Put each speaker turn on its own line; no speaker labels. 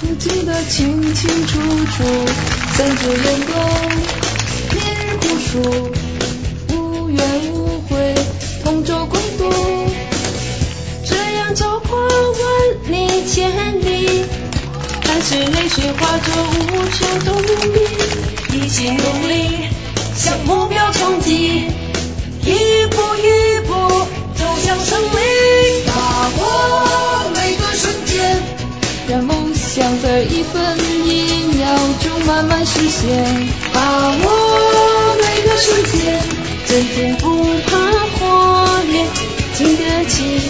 我记得清清楚楚，三九人工，烈日朴树，无怨无悔，同舟共渡，这样就跨万里千里，但是泪水化作无穷的无力，一起努力向目标冲击，一步一步走向胜利，把握每个瞬间，让梦想在一分一秒中慢慢实现，把握每个瞬间，真正不怕火烈，经得起